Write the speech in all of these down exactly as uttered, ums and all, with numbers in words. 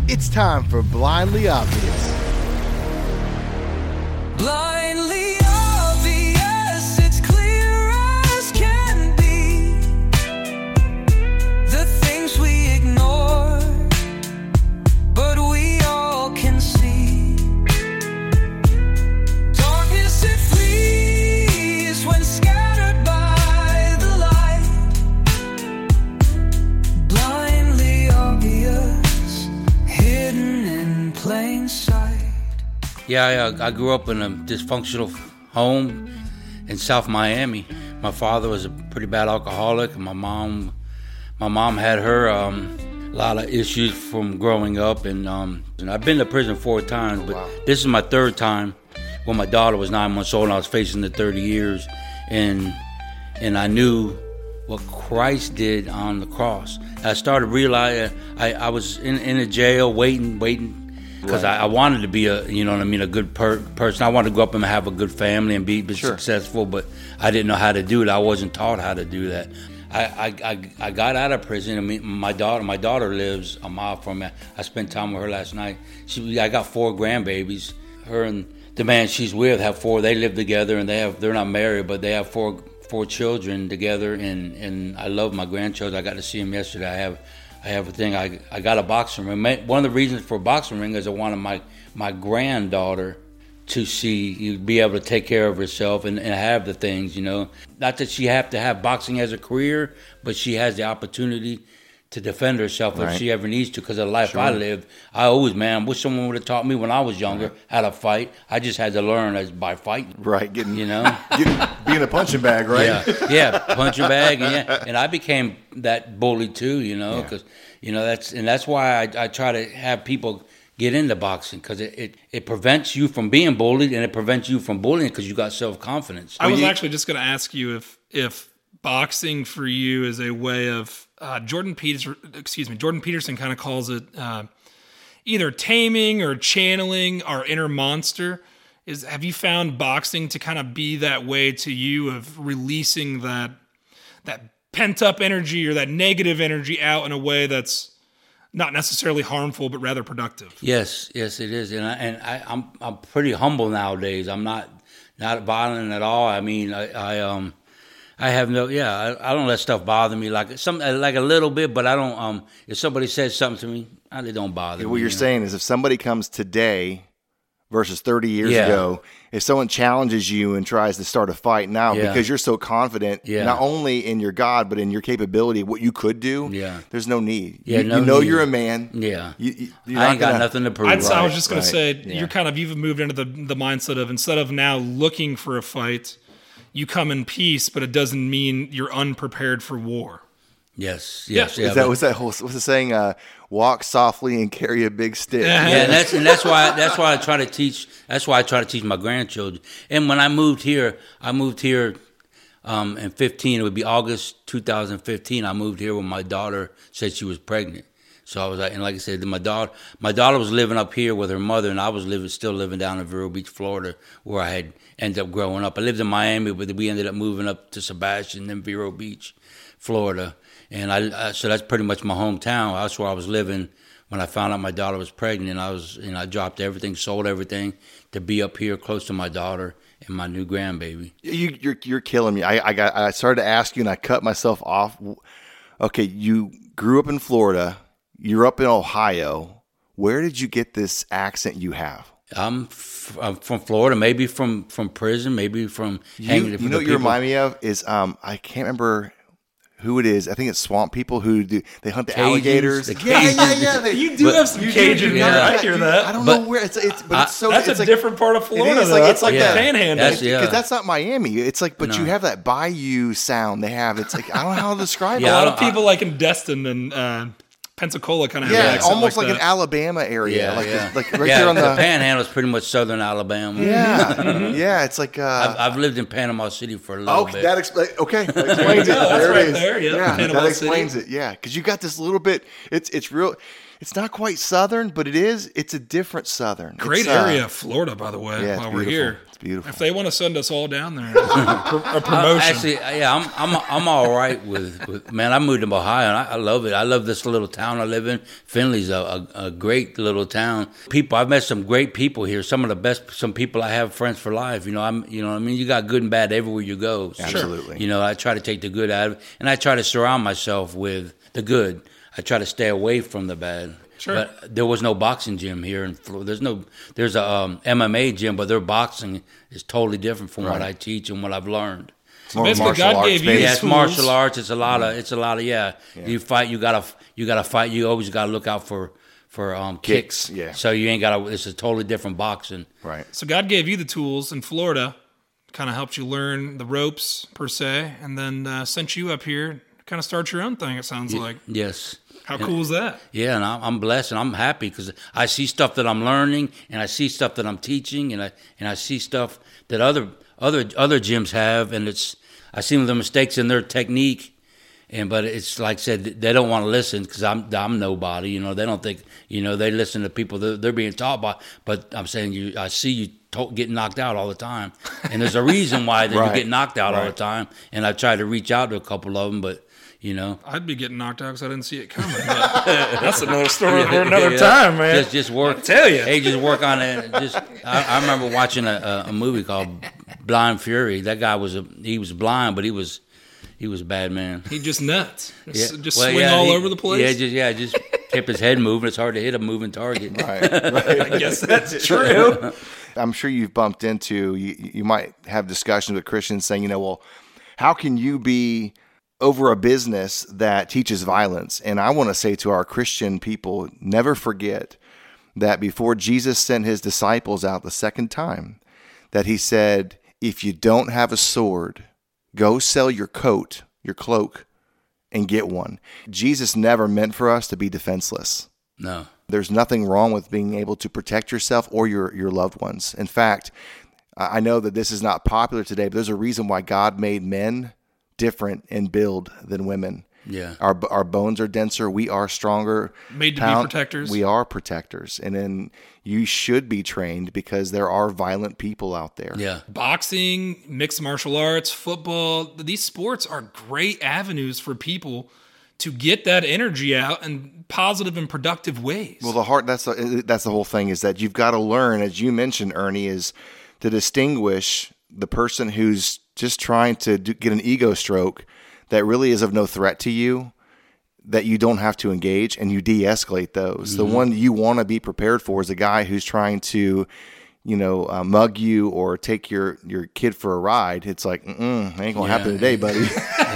It's time for Blindly Obvious. Blindly obvious, it's clear as can be. The things we ignore, but we all can see. Darkness it flees when scattered by the light. Blindly obvious, hidden in plain sight. Yeah, I, I grew up in a dysfunctional home in South Miami. My father was a pretty bad alcoholic, and my mom, my mom had her um, a lot of issues from growing up. And, um, and I've been to prison four times, but Wow. this is my third time. When my daughter was nine months old, and I was facing the thirty years, and and I knew what Christ did on the cross. I started realizing I, I was in in a jail waiting, waiting. Because Right. I, I wanted to be a, you know what I mean, a good per- person. I wanted to grow up and have a good family and be, be Sure. successful, but I didn't know how to do it. I wasn't taught how to do that. I, I, I, I got out of prison. I mean, my daughter, my daughter lives a mile from me. I spent time with her last night. She, I got four grandbabies. Her and the man she's with have four. They live together, and they have. They're not married, but they have four four children together. And, and I love my grandchildren. I got to see them yesterday. I have. I have a thing. I I got a boxing ring. One of the reasons for a boxing ring is I wanted my my granddaughter to see you be able to take care of herself and, and have the things, you know. Not that she have to have boxing as a career, but she has the opportunity to defend herself Right. if she ever needs to. Because of the life Sure. I lived, I always, man, I wish someone would have taught me when I was younger how to fight. I just had to learn as by fighting. Right, getting You know. getting, being a punching bag, right? Yeah, yeah, punching bag, and yeah, and I became that bully too, you know, Yeah. because you know that's and that's why I, I try to have people get into boxing because it, it, it prevents you from being bullied and it prevents you from bullying because you got self confidence. I was you- actually just going to ask you if if boxing for you is a way of uh, Jordan Peterson. Excuse me, Jordan Peterson kind of calls it uh, either taming or channeling our inner monster. Is have you found boxing to kind of be that way to you of releasing that that pent up energy or that negative energy out in a way that's not necessarily harmful but rather productive? Yes, yes, it is, and I, and I, I'm I'm pretty humble nowadays. I'm not not violent at all. I mean, I, I um. I have no, yeah, I, I don't let stuff bother me, like some, like a little bit, but I don't, um, if somebody says something to me, it don't bother me. What you're you know? saying is if somebody comes today versus thirty years Yeah. ago, if someone challenges you and tries to start a fight now Yeah. because you're so confident, Yeah. not only in your God, but in your capability, what you could do, Yeah. there's no need. Yeah, you, no you know need. you're a man. Yeah. You, you, you're I not ain't got gonna- nothing to prove. I'd, I was Right, just going right. to say, Yeah. you're kind of, you've moved into the, the mindset of instead of now looking for a fight, you come in peace, but it doesn't mean you're unprepared for war. Yes, yes, Yeah. yeah. Is that but- what's that whole what's the saying? Uh, walk softly and carry a big stick. Yeah. yeah, and that's and that's why that's why I try to teach. That's why I try to teach my grandchildren. And when I moved here, I moved here um, in fifteen. It would be August two thousand fifteen. I moved here when my daughter said she was pregnant. So I was like, and like I said, my daughter, my daughter was living up here with her mother, and I was living, still living down in Vero Beach, Florida, where I had ended up growing up. I lived in Miami, but we ended up moving up to Sebastian, then Vero Beach, Florida, and I, I so that's pretty much my hometown. That's where I was living when I found out my daughter was pregnant. I was, you know, I dropped everything, sold everything to be up here close to my daughter and my new grandbaby. You, you're you're killing me. I, I got I started to ask you and I cut myself off. Okay, you grew up in Florida. You're up in Ohio. Where did you get this accent you have? I'm, f- I'm from Florida, maybe from, from prison, maybe from You, hanging. you from know the what you people- remind me of is um I can't remember who it is. I think it's swamp people who do they hunt the Cajuns, alligators. the yeah, yeah, Cajuns. yeah. They, You do But- have some you do, Cajun you in there. know, I hear you- that. I don't But know where it's. It's but I- it's so. That's it's a like, different part of Florida, It is though. like That's it's like like the Yeah. panhandle. That's- yeah. because that's not Miami. It's like, but you No. have that bayou sound they have. It's like I don't know how to describe Yeah, it. a I lot don't- of people like in Destin and uh, Pensacola kind of have Yeah, an accent almost like, like an that. Alabama area, Yeah, like yeah. like right yeah, there on the, the. Panhandle is pretty much southern Alabama. Yeah, yeah. It's like. Uh, I've, I've lived in Panama City for a little Okay, bit. that expla- okay, that explains it. go. That's There right it is. there, yeah. Yeah, Panama that explains City. it. Yeah, because you got this little bit. It's it's real. It's not quite Southern, but it is. It's a different Southern. Great It's, uh, area of Florida, by the way, yeah, it's while we're beautiful. here. It's beautiful. If they want to send us all down there, a promotion. Uh, actually, yeah, I'm I'm I'm all right with, with man. I moved to Ohio and I, I love it. I love this little town I live in. Findlay's a, a, a great little town. People, I've met some great people here. Some of the best, some people I have friends for life. You know, I'm you know, what I mean, you got good and bad everywhere you go. So, Absolutely. You know, I try to take the good out of it, and I try to surround myself with the good. I try to stay away from the bad. Sure. But there was no boxing gym here in Florida. There's no, there's a um, M M A gym, but their boxing is totally different from what Right. I teach and what I've learned. It's more basically, martial God arts, gave you baby. Yeah, the it's tools. martial arts. It's a lot of, it's a lot of, yeah. Yeah. You fight, you gotta, you gotta fight. You always gotta look out for, for um, kicks. Kicks, yeah. So you ain't gotta. It's a totally different boxing. Right. So God gave you the tools in Florida, kind of helped you learn the ropes per se, and then uh, sent you up here to kind of start your own thing. It sounds like. Yes. How cool is that? Yeah, and I'm, I'm blessed and I'm happy because I see stuff that I'm learning, and I see stuff that I'm teaching, and I and I see stuff that other other other gyms have, and it's I see the mistakes in their technique, and but it's like I said, they don't want to listen because I'm I'm nobody, you know. They don't think, you know, they listen to people that they're being taught by, but I'm saying you, I see you to- getting knocked out all the time, and there's a reason why that Right. you get knocked out all the Right. time, and I try to reach out to a couple of them, but. You know, I'd be getting knocked out because I didn't see it coming. But that's another story for another Yeah. time, man. Just, just work. I tell ya. Hey, just work on it. Just, I, I remember watching a, a, a movie called Blind Fury. That guy was a, he was blind, but he was, he was a bad man. He just nuts. Just, Yeah. just Well, swing yeah, all he- over the place. Yeah, just yeah, just kept his head moving. It's hard to hit a moving target. Right. right. I guess that's true. I'm sure you've bumped into, you, you might have discussions with Christians saying, you know, well, how can you be over a business that teaches violence? And I want to say to our Christian people, never forget that before Jesus sent his disciples out the second time, that he said, if you don't have a sword, go sell your coat, your cloak, and get one. Jesus never meant for us to be defenseless. No. There's nothing wrong with being able to protect yourself or your, your loved ones. In fact, I know that this is not popular today, but there's a reason why God made men different in build than women. Yeah. Our our bones are denser. We are stronger. Made to be protectors. We are protectors. And then you should be trained because there are violent people out there. Yeah. Boxing, mixed martial arts, football, these sports are great avenues for people to get that energy out in positive and productive ways. Well, the heart, that's the, that's the whole thing, is that you've got to learn, as you mentioned, Ernie, is to distinguish the person who's just trying to do, get an ego stroke that really is of no threat to you, that you don't have to engage, and you de-escalate those. Mm-hmm. The one you want to be prepared for is a guy who's trying to, you know, uh, mug you or take your, your kid for a ride. It's like, mm-mm, ain't gonna Yeah. happen today, buddy.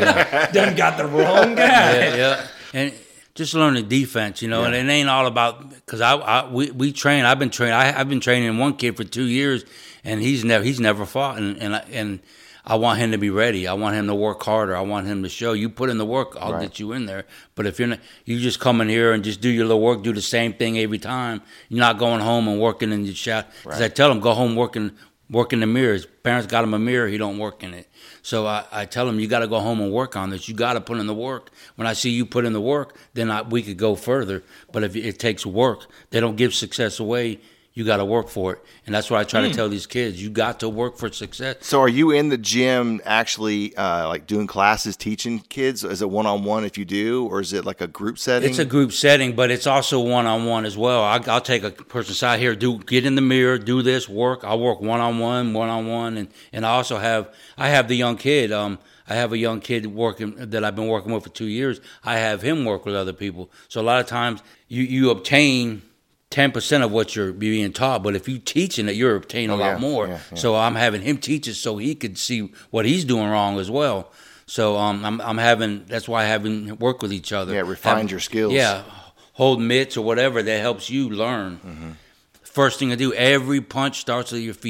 Done got the wrong guy. Yeah, yeah. And just learning defense, you know, and it ain't all about, because I, I we, we train. I've been training. I've been training one kid for two years, and he's never he's never fought, and and I, and I want him to be ready. I want him to work harder. I want him to show you put in the work. I'll Right. get you in there. But if you're not, you just come in here and just do your little work, do the same thing every time. You're not going home and working in your shop. Because I tell him, go home working. Work in the mirror. His parents got him a mirror. He don't work in it. So I, I tell him, you got to go home and work on this. You got to put in the work. When I see you put in the work, then I, we could go further. But if it takes work, they don't give success away. You got to work for it. And that's what I try to tell these kids. You got to work for success. So are you in the gym actually uh, like doing classes, teaching kids? Is it one-on-one if you do, or is it like a group setting? It's a group setting, but it's also one-on-one as well. I, I'll take a person side here, do get in the mirror, do this, work. I'll work one-on-one, one-on-one. And, and I also have, I have the young kid. Um, I have a young kid working that I've been working with for two years. I have him work with other people. So a lot of times you, you obtain ten percent of what you're being taught, but if you teaching it, you're obtaining a Oh, lot yeah, more. yeah, yeah. So I'm having him teach it so he could see what he's doing wrong as well. So um, I'm I'm having that's why having work with each other. Yeah, refine Have- your skills. Yeah, hold mitts or whatever that helps you learn. Mm-hmm. First thing I do, every punch starts at your feet.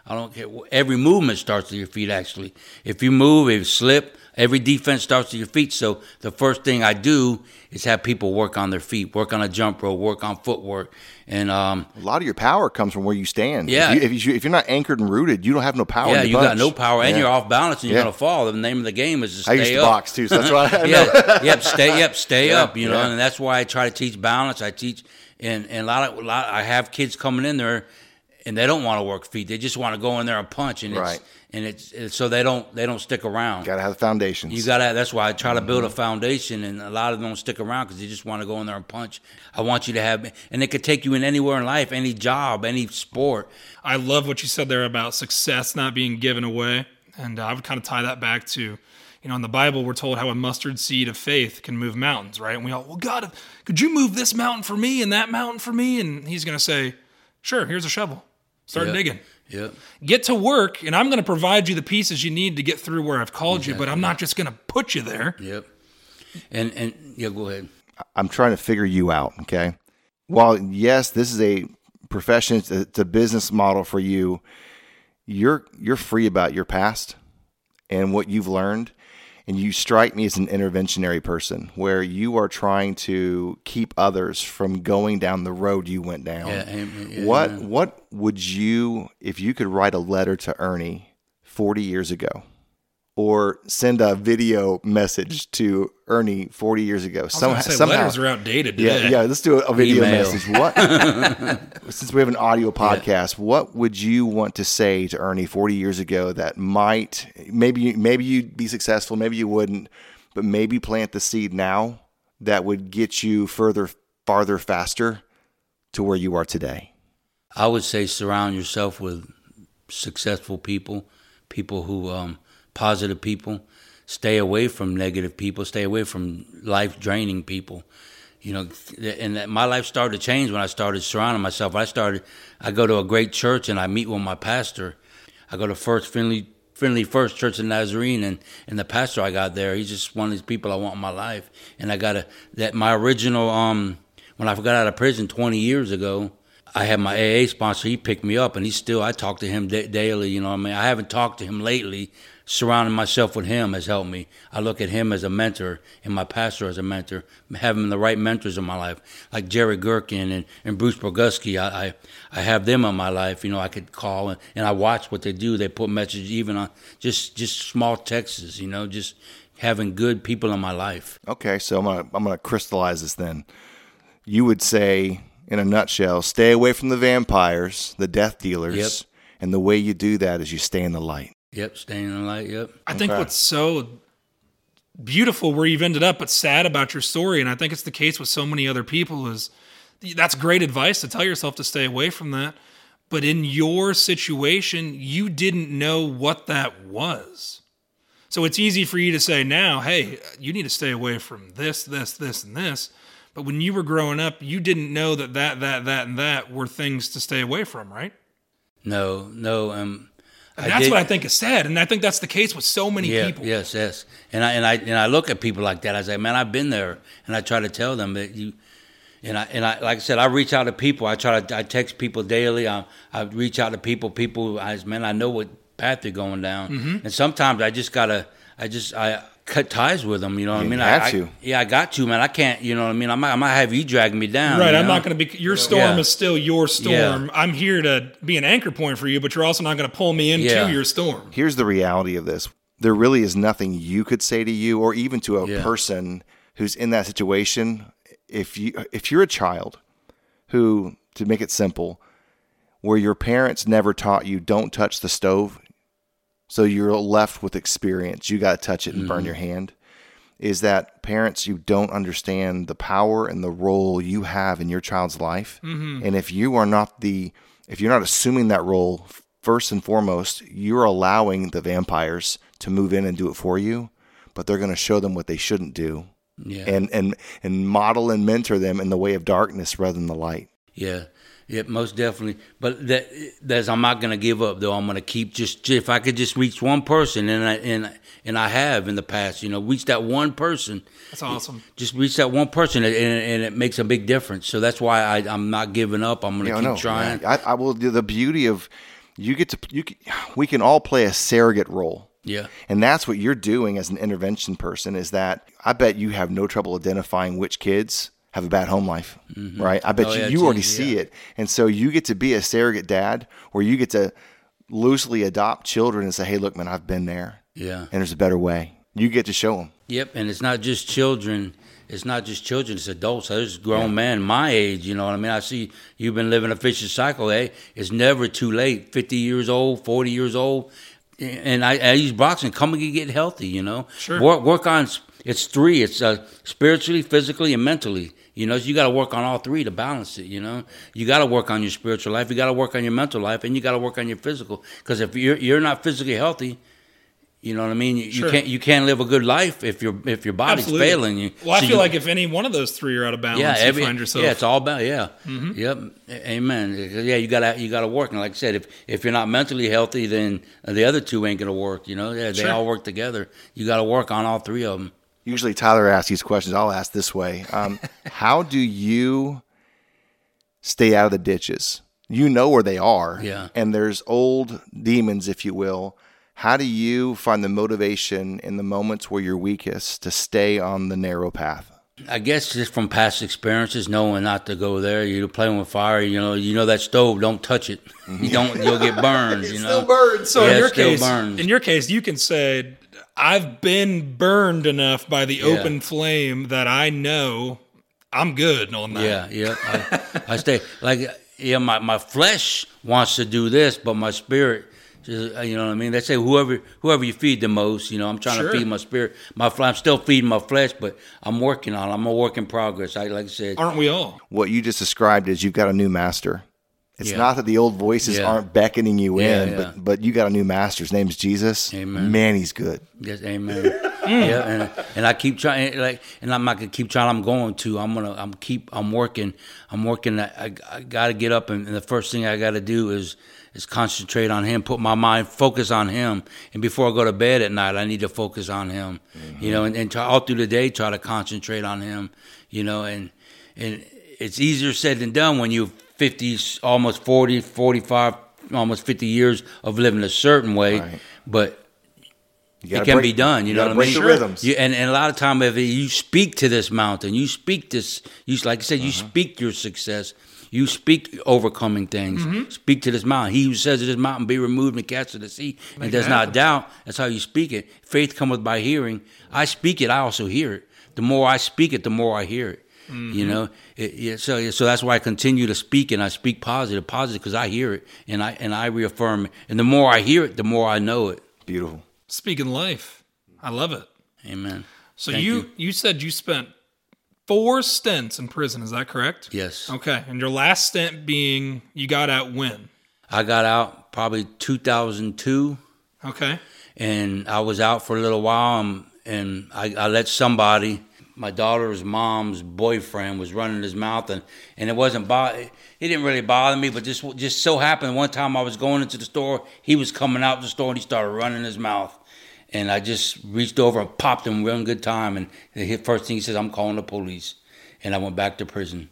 I don't care. Every movement starts with your feet, actually. If you move, if you slip, every defense starts with your feet. So the first thing I do is have people work on their feet, work on a jump rope, work on footwork. And um, A lot of your power comes from where you stand. Yeah. If, you, if, you, if you're not anchored and rooted, you don't have no power. yeah, in you your got punch. no power, and Yeah. you're off balance, and you're Yeah. going to fall. The name of the game is to stay I used to up. box too, so that's why I know. yeah, yep, stay, yep, stay Yeah, up. You know, yeah. and that's why I try to teach balance. I teach, and, and a lot of, a lot. I have kids coming in there, and they don't want to work feet. They just want to go in there and punch, and Right. it's, and it's, it's so they don't they don't stick around. Got to have the foundations. You gotta. That's why I try to build Mm-hmm. a foundation, and a lot of them don't stick around because they just want to go in there and punch. I want you to have, and it could take you in anywhere in life, any job, any sport. I love what you said there about success not being given away. And uh, I would kind of tie that back to, you know, in the Bible, we're told how a mustard seed of faith can move mountains, right? And we all, well, God, could you move this mountain for me and that mountain for me? And he's going to say, sure, here's a shovel. Start Yep. digging. Yep. Get to work, and I'm going to provide you the pieces you need to get through where I've called you, but I'm not just going to put you there. Yep. And and yeah, go ahead. I'm trying to figure you out, okay? While, yes, this is a profession, it's a, it's a business model for you, you're you're free about your past and what you've learned, and you strike me as an interventionary person where you are trying to keep others from going down the road you went down. Yeah, amen. Yeah, what amen. what would you, if you could write a letter to Ernie forty years ago, or send a video message to Ernie forty years ago? I was going to say, letters are outdated Yeah, today. yeah. Let's do a, a video Email. message. What? Since we have an audio podcast, what would you want to say to Ernie forty years ago that might maybe maybe you'd be successful, maybe you wouldn't, but maybe plant the seed now that would get you further, farther, faster to where you are today? I would say surround yourself with successful people, people who um, positive people. Stay away from negative people. Stay away from life draining people. You know, and that- my life started to change when I started surrounding myself. I started. I go to a great church and I meet with my pastor. I go to First Finley Finley First Church in Nazarene, and, and the pastor I got there, he's just one of these people I want in my life. And I got a that my original um when I got out of prison twenty years ago, I had my A A sponsor. He picked me up, and he still I talk to him da- daily. You know, what I mean, I haven't talked to him lately. Surrounding myself with him has helped me. I look at him as a mentor and my pastor as a mentor. Having the right mentors in my life, like Jerry Gherkin and, and Bruce Boguski, I, I I have them in my life. You know, I could call and, and I watch what they do. They put messages even on just just small texts. You know, just having good people in my life. Okay, so I'm gonna I'm gonna crystallize this then. You would say, in a nutshell, stay away from the vampires, the death dealers, Yep. and the way you do that is you stay in the light. Yep, staying in the light. Yep. I think Okay. what's so beautiful where you've ended up, but sad about your story, and I think it's the case with so many other people, is that's great advice to tell yourself to stay away from that. But in your situation, you didn't know what that was. So it's easy for you to say now, hey, you need to stay away from this, this, this, and this. But when you were growing up, you didn't know that that, that, that, and that were things to stay away from, right? No, no. Um, And that's did- what I think is sad. And I think that's the case with so many Yeah, people. yes, yes. And I and I and I look at people like that. I say, man, I've been there, and I try to tell them that you. And I and I like I said, I reach out to people. I try to I text people daily. I I reach out to people. People, I man, I know what path they're going down. Mm-hmm. And sometimes I just gotta, I just I cut ties with them. You know what I You mean? have I, I- to. yeah, I got to, man. I can't. You know what I mean? I might I might have you dragging me down. Right, you I'm know? not going to be. Your storm Yeah. is still your storm. Yeah. I'm here to be an anchor point for you, but you're also not going to pull me into Yeah. your storm. Here's the reality of this. There really is nothing you could say to you or even to a Yeah. person who's in that situation. If you if you're a child who, to make it simple, where your parents never taught you don't touch the stove, so you're left with experience, you got to touch it and burn your hand, is that parents, you don't understand the power and the role you have in your child's life. And if you are not the, if you're not assuming that role, first and foremost, you're allowing the vampires to move in and do it for you, but they're going to show them what they shouldn't do. Yeah. And, and and model and mentor them in the way of darkness rather than the light. Yeah, yeah, most definitely. But that that's I'm not gonna give up though. I'm gonna keep just if I could just reach one person, and I and and I have in the past, you know, reach that one person. That's awesome. Just reach that one person, and, and it makes a big difference. So that's why I, I'm not giving up. I'm gonna Yeah, keep no, trying. I, I will. The beauty of you get to you. Can, we can all play a surrogate role. Yeah. And that's what you're doing as an intervention person. Is that I bet you have no trouble identifying which kids have a bad home life, mm-hmm. right? I bet oh, you yeah, you already easy, see yeah. it, and so you get to be a surrogate dad, where you get to loosely adopt children and say, "Hey, look, man, I've been there. Yeah. And there's a better way." You get to show them. Yep, and it's not just children. It's not just children. It's adults. There's grown yeah. men my age. You know what I mean? I see you've been living a vicious cycle. Hey, it's never too late. Fifty years old, forty years old, and I, I use boxing. Come and get healthy. You know, sure. Work work on. It's three. It's uh, spiritually, physically, and mentally. You know, so you got to work on all three to balance it. You know, you got to work on your spiritual life. You got to work on your mental life, and you got to work on your physical. Because if you're you're not physically healthy. You know what I mean? You, sure. you can't you can't live a good life if your if your body's Absolutely. failing you. Well, I so feel you, like if any one of those three are out of balance, yeah, every, you find yourself. Yeah, it's all about yeah. Mm-hmm. Yep. Amen. Yeah, you gotta you gotta work. And like I said, if if you're not mentally healthy, then the other two ain't gonna work. You know, yeah, they sure. all work together. You got to work on all three of them. Usually, Tyler asks these questions. I'll ask this way: um, how do you stay out of the ditches? You know where they are, yeah. And there's old demons, if you will. How do you find the motivation in the moments where you're weakest to stay on the narrow path? I guess just from past experiences, knowing not to go there. You're playing with fire. You know, you know that stove. Don't touch it. You don't. You'll get burned. It you still know, burns. So yeah, in your it still case, burns. in your case, you can say, "I've been burned enough by the Yeah. open flame that I know I'm good on that." Yeah, yeah. I, I stay like yeah. My my flesh wants to do this, but my spirit. You know what I mean? They say whoever whoever you feed the most. You know, I'm trying Sure. to feed my spirit. My I'm still feeding my flesh, but I'm working on it. I'm a work in progress. I like I said. Aren't we all? What you just described is you've got a new master. It's Yeah. not that the old voices Yeah. aren't beckoning you Yeah, in, yeah. but but you got a new master. His name's Jesus. Amen. Man, he's good. Yes, amen. Yeah, and and I keep trying, like, and I'm not gonna keep trying. I'm going to. I'm gonna. I'm keep. I'm working. I'm working. I, I got to get up, and, and the first thing I got to do is is concentrate on Him. Put my mind, focus on Him, and before I go to bed at night, I need to focus on Him. Mm-hmm. You know, and, and try, all through the day, try to concentrate on Him. You know, and and it's easier said than done when you're fifty, almost forty, forty-five, almost fifty years of living a certain way, Right. but. You It gotta can break- be done, you, you know gotta what I break mean? the rhythms. You, and, and a lot of time, if you speak to this mountain, you speak this, you like I said, you speak your success, you speak overcoming things. Speak to this mountain. He who says to this mountain, be removed and cast to the sea, and Make does it not happen. doubt. That's how you speak it. Faith cometh by hearing. I speak it, I also hear it. The more I speak it, the more I hear it. You know, it, yeah, so so that's why I continue to speak, and I speak positive, positive, because I hear it, and I and I reaffirm it. And the more I hear it, the more I know it. Beautiful. Speaking life. I love it. Amen. So Thank you, you. you said you spent four stints in prison. Is that correct? Yes. Okay. And your last stint being you got out when? I got out probably two thousand two. Okay. And I was out for a little while, and, and I, I let somebody, my daughter's mom's boyfriend, was running his mouth, and, and it wasn't bo- it didn't really bother me, but just just so happened one time I was going into the store, he was coming out the store, and he started running his mouth, and I just reached over and popped him real good time, and the first thing he says, I'm calling the police, and I went back to prison.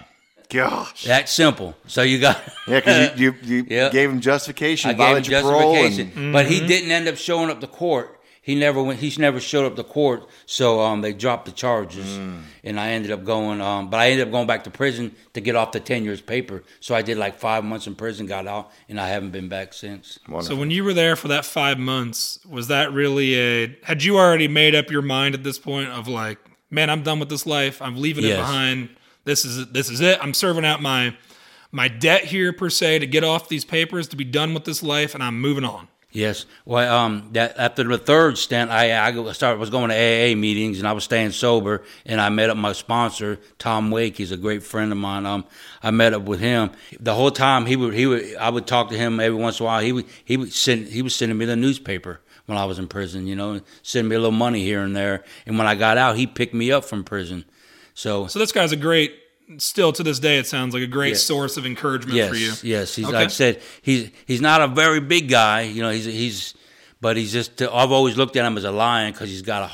Gosh. That simple. So you got Yeah, because you, you, you Yeah. gave him justification, I gave him violated your parole, justification, and but he didn't end up showing up to court. He never went. He never showed up to court, so um, they dropped the charges, Mm. and I ended up going. Um, but I ended up going back to prison to get off the ten years paper. So I did like five months in prison, got out, and I haven't been back since. So when you were there for that five months, was that really a, had you already made up your mind at this point of like, man, I'm done with this life. I'm leaving it Yes. behind. This is this is it. I'm serving out my my debt here per se to get off these papers, to be done with this life, and I'm moving on. Yes. Well, um, that after the third stint, I I started was going to A A meetings, and I was staying sober. And I met up my sponsor, Tom Wake. He's a great friend of mine. Um, I met up with him. The whole time he would he would I would talk to him every once in a while. He would he would send he was sending me the newspaper when I was in prison. You know, sending me a little money here and there. And when I got out, he picked me up from prison. So. So this guy's a great, still to this day, it sounds like a great Yes. source of encouragement Yes, for you. yes. He's Okay. like I said, he's he's not a very big guy, you know. He's he's, but he's just. I've always looked at him as a lion because he's got a heart,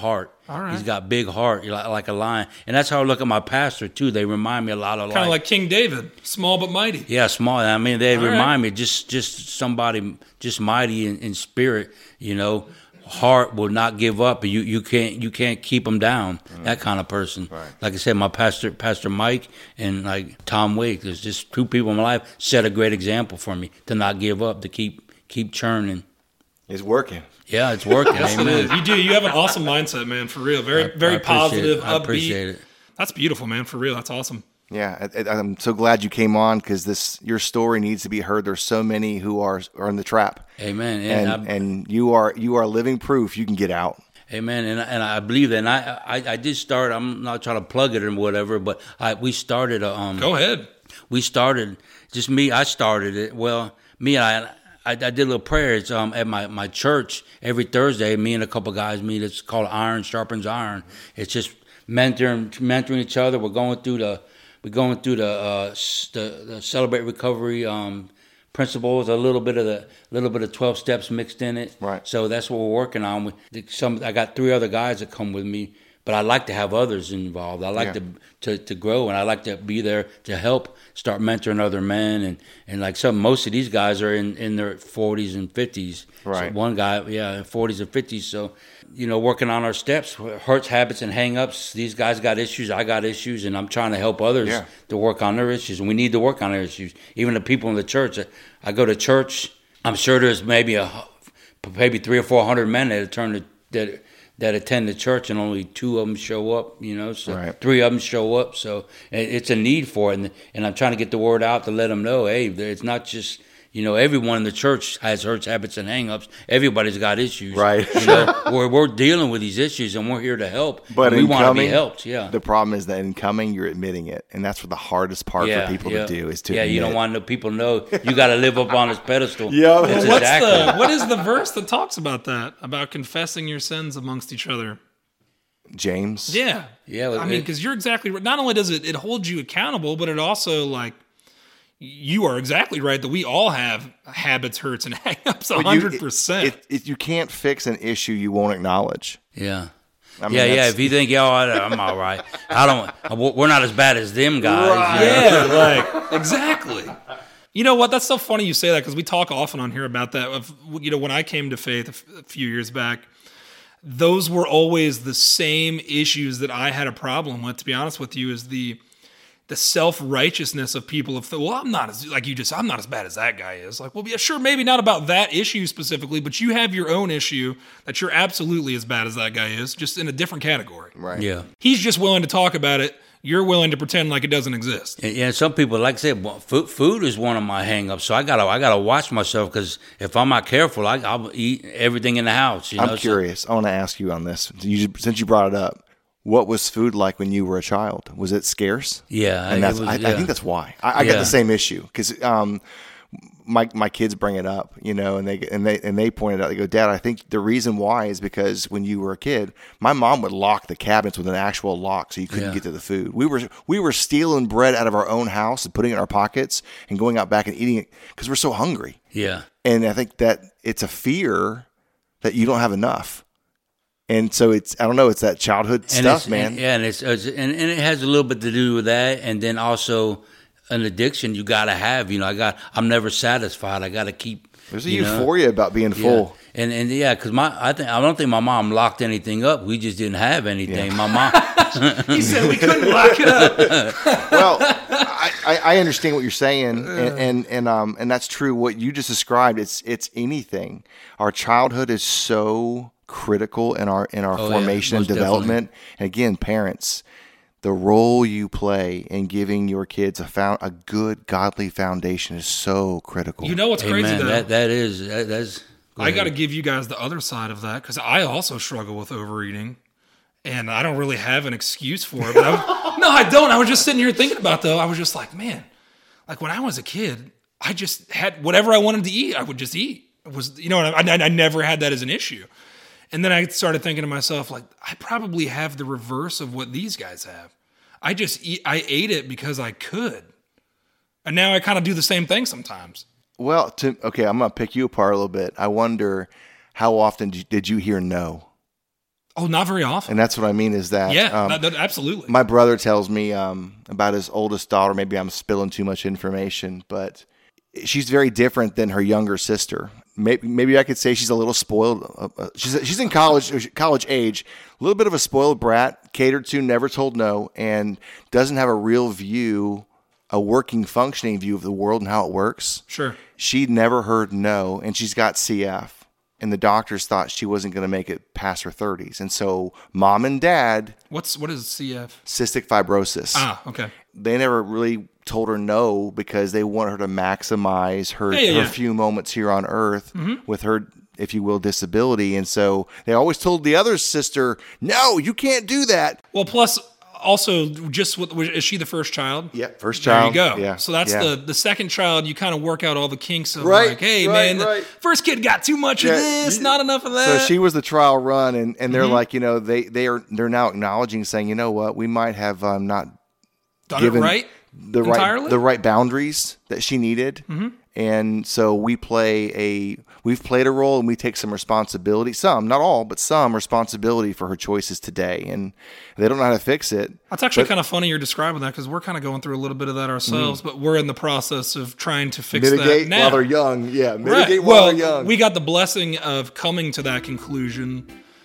All right. He's got big heart, like, like a lion. And that's how I look at my pastor, too. They remind me a lot of Kind of like, like King David, small but mighty. yeah, small. I mean, they All remind right. me just just somebody just mighty in, in spirit, you know. Heart will not give up. You you can't you can't keep them down. Mm. That kind of person. Right. Like I said, my pastor, Pastor Mike, and like Tom Wake. There's just two people in my life set a great example for me to not give up, to keep keep churning. It's working. Yeah, it's working. Yes, it Amen. is. You do. You have an awesome mindset, man. For real. Very I- very I appreciate positive, it. I upbeat. appreciate it. That's beautiful, man. For real. That's awesome. Yeah, I, I- I'm so glad you came on because this your story needs to be heard. There's so many who are are in the trap, Amen. And, and I, and you are you are living proof you can get out. Amen, and and I believe that. And I, I I did start. I'm not trying to plug it or whatever, but I we started a um. Go ahead. We started just me. I started it. Well, me and I. I, I did a little prayers um, at my, my church every Thursday. Me and a couple guys meet. It's called Iron Sharpens Iron. It's just mentoring mentoring each other. We're going through the we're going through the uh, the, the Celebrate Recovery um, principles. A little bit of the little bit of twelve steps mixed in it. Right. So that's what we're working on. We, some I got three other guys that come with me, but I like to have others involved. I like Yeah. to, to to grow, and I like to be there to help start mentoring other men. And, and like some, most of these guys are in, in their forties and fifties. Right. So one guy, yeah, forties and fifties. So, you know, working on our steps, hurts, habits, and hang-ups. These guys got issues. I got issues, and I'm trying to help others Yeah. to work on their issues. And we need to work on their issues. Even the people in the church. I go to church. I'm sure there's maybe a maybe three or four hundred men that turn to, that that attend the church, and only two of them show up. You know, so Right. three of them show up. So it- it's a need for it, and, and I'm trying to get the word out to let them know, hey, it's not just. You know, everyone in the church has hurts, habits, and hang-ups. Everybody's got issues. Right. You know, we're, we're dealing with these issues, and we're here to help. But and we in want to be coming, helped, yeah. The problem is that in coming, you're admitting it, and that's what the hardest part yeah, for people yeah. to do is to Yeah, admit. you don't want the people to know. You got to live up on this pedestal. Yeah. That's What's exactly. the what is the verse that talks about that? About confessing your sins amongst each other? James. Yeah. Yeah, I it- mean, because you're exactly right. Not only does it it hold you accountable, but it also like you are exactly right that we all have habits, hurts, and hang-ups. But A you- hundred percent. it- it- You can't fix an issue you won't acknowledge. Yeah. I mean, yeah, yeah. that's- If you think, yo, I- I'm all right. I don't. We're not as bad as them guys. you know? Yeah, like exactly. You know what? That's so funny you say that because we talk often on here about that. Of, you know, when I came to faith a, f- a few years back, those were always the same issues that I had a problem with. To be honest with you, is the the self righteousness of people. Of well, I'm not as like you just. I'm not as bad as that guy is. Like, well, yeah, sure, maybe not about that issue specifically, but you have your own issue that you're absolutely as bad as that guy is, just in a different category. Right. Yeah. He's just willing to talk about it. You're willing to pretend like it doesn't exist. And, yeah, some people, like I said, well, food, food is one of my hang-ups. So I gotta, I gotta watch myself because if I'm not careful, I, I'll eat everything in the house. You know? I'm So- curious. I want to ask you on this. You, since you brought it up, what was food like when you were a child? Was it scarce? Yeah, and it that's. was- I, I yeah. think that's why I, I got Yeah. the same issue because um, my my kids bring it up, you know, and they and they and they pointed out. They go, Dad, I think the reason why is because when you were a kid, my mom would lock the cabinets with an actual lock so you couldn't Yeah. get to the food. We were we were stealing bread out of our own house and putting it in our pockets and going out back and eating it because we're so hungry. Yeah. And I think that it's a fear that you don't have enough. And so it's, I don't know, it's that childhood And stuff, it's, man. And, yeah, and it's, it's and, and it has a little bit to do with that, and then also an addiction you gotta have. You know, I got, I'm never satisfied. I gotta keep. There's a you know, euphoria about being yeah. full. And and yeah, because my I think I don't think my mom locked anything up. We just didn't have anything. My mom. He said we couldn't lock it up. Well, I, I I understand what you're saying, and, and and um and that's true. What you just described, it's it's anything. Our childhood is so critical in our in our Oh, yeah, formation and most development. And again, parents, the role you play in giving your kids a found a good godly foundation is so critical. You know what's crazy Amen. though? That that is that, that's. go I got to ahead. give you guys the other side of that because I also struggle with overeating, and I don't really have an excuse for it. But I was, no, I don't. I was just sitting here thinking about though. I was just like, man, like when I was a kid, I just had whatever I wanted to eat. I would just eat. It was you know, I, I, I never had that as an issue. And then I started thinking to myself, like, I probably have the reverse of what these guys have. I just eat. I ate it because I could, and now I kind of do the same thing sometimes. Well, to, okay, I'm gonna pick you apart a little bit. I wonder how often did you, did you hear no? Oh, not very often. And that's what I mean is that. Yeah, um, that- that- absolutely. My brother tells me um, about his oldest daughter. Maybe I'm spilling too much information, but she's very different than her younger sister. Maybe, maybe I could say she's a little spoiled. Uh, uh, she's she's in college college age, a little bit of a spoiled brat, catered to, never told no, and doesn't have a real view, a working, functioning view of the world and how it works. Sure. She'd never heard no, and she's got C F. And the doctors thought she wasn't going to make it past her thirties. And so mom and dad, What's what is C F? cystic fibrosis. Ah, okay. They never really told her no because they want her to maximize her, Yeah, yeah, her yeah. few moments here on earth with her, if you will, disability. And so they always told the other sister, no, you can't do that. Well, plus also just what is she the first child? Yeah, first There child. you go. Yeah, So that's yeah. the the second child. You kind of work out all the kinks of Right, like, hey right, man, right. the first kid got too much Yeah, of this, you- not enough of So that. she was the trial run, and, and Mm-hmm. they're like, you know, they they are they're now acknowledging, saying, you know what, we might have um, not done given it right. the entirely? right the right boundaries that she needed, Mm-hmm. and so we play a we've played a role, and we take some responsibility, some not all, but some responsibility for her choices today, and they don't know how to fix it. That's actually But- kind of funny you're describing that because we're kind of going through a little bit of that ourselves, but we're in the process of trying to fix mitigate that now. while they're young. Yeah, mitigate Right. while Well, they're young. we got the blessing of coming to that conclusion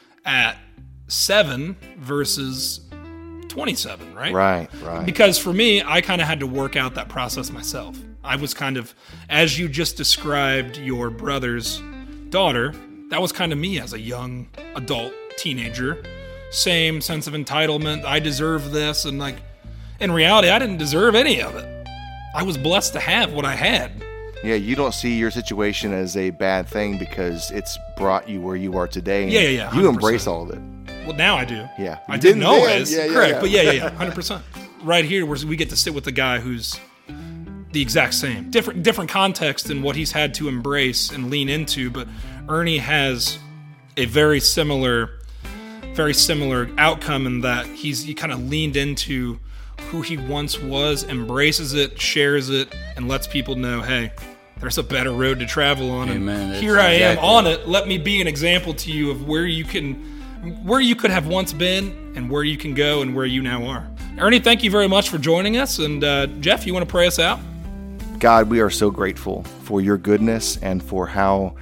at seven versus twenty-seven, right? right, right. Because for me, I kind of had to work out that process myself. I was kind of, as you just described your brother's daughter, that was kind of me as a young adult teenager. Same sense of entitlement. I deserve this. And like, in reality, I didn't deserve any of it. I was blessed to have what I had. Yeah, you don't see your situation as a bad thing because it's brought you where you are today. And Yeah, yeah, yeah, one You hundred embrace percent. all of it. Well, now I do. Yeah. I You didn't didn't always. then. Yeah, yeah, Correct. yeah. But yeah, yeah, yeah. one hundred percent. Right here, where we get to sit with the guy who's the exact same. Different different context in what he's had to embrace and lean into, but Ernie has a very similar very similar outcome in that he's he kind of leaned into who he once was, embraces it, shares it, and lets people know, hey, there's a better road to travel on. Amen. And That's here I am exactly- on it. Let me be an example to you of where you can where you could have once been and where you can go and where you now are. Ernie, thank you very much for joining us. And uh, Jeff, you want to pray us out? God, we are so grateful for your goodness and for how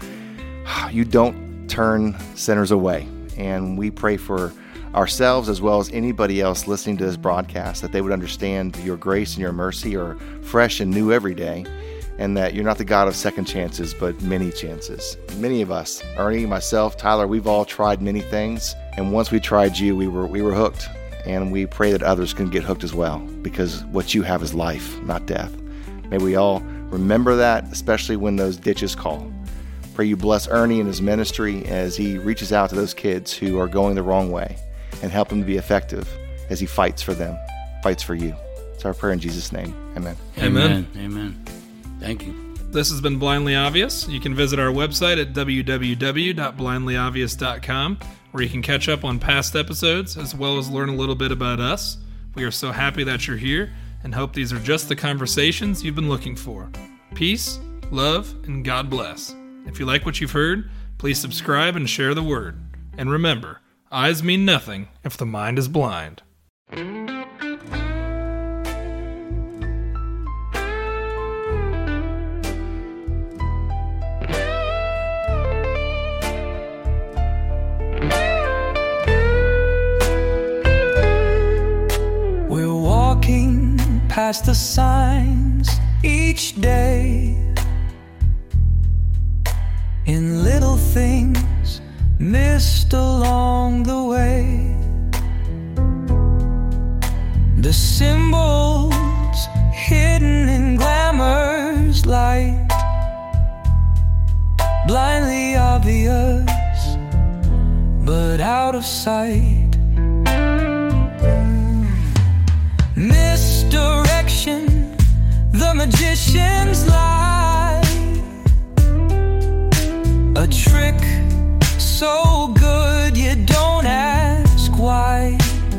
you don't turn sinners away. And we pray for ourselves as well as anybody else listening to this broadcast that they would understand your grace and your mercy are fresh and new every day, and that you're not the God of second chances, but many chances. Many of us, Ernie, myself, Tyler, we've all tried many things. And once we tried you, we were we were hooked. And we pray that others can get hooked as well, because what you have is life, not death. May we all remember that, especially when those ditches call. Pray you bless Ernie and his ministry as he reaches out to those kids who are going the wrong way, and help him to be effective as he fights for them, fights for you. It's our prayer in Jesus' name. Amen. Amen. Amen. Amen. Thank you. This has been Blindly Obvious. You can visit our website at w w w dot blindly obvious dot com, where you can catch up on past episodes as well as learn a little bit about us. We are so happy that you're here and hope these are just the conversations you've been looking for. Peace, love, and God bless. If you like what you've heard, please subscribe and share the word. And remember, eyes mean nothing if the mind is blind. We're walking past the signs each day, in little things missed along the way. The symbols hidden in glamour's light, blindly obvious but out of sight. Misdirection, the magician's lie, a trick so good you don't ask why.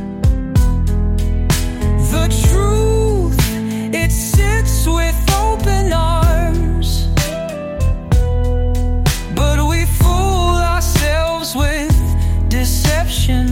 The truth, it sits with open arms, but we fool ourselves with deception.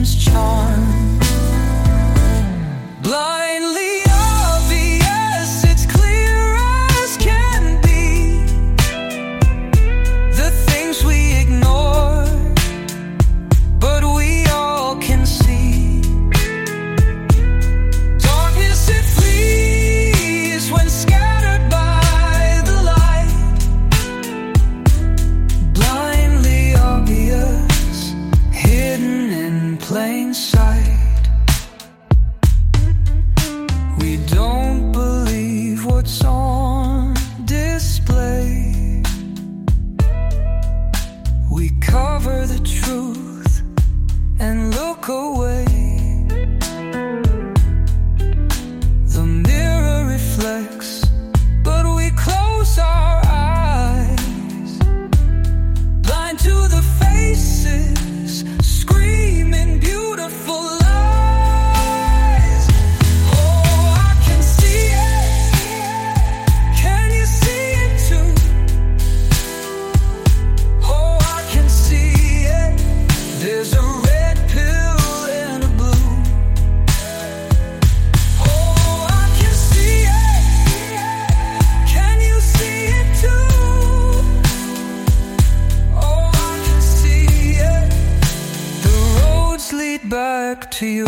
to you.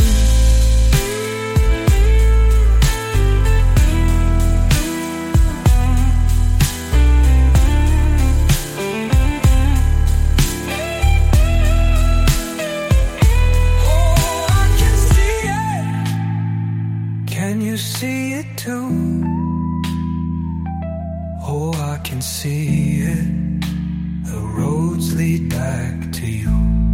See it too. Oh, I can see it. The roads lead back to you.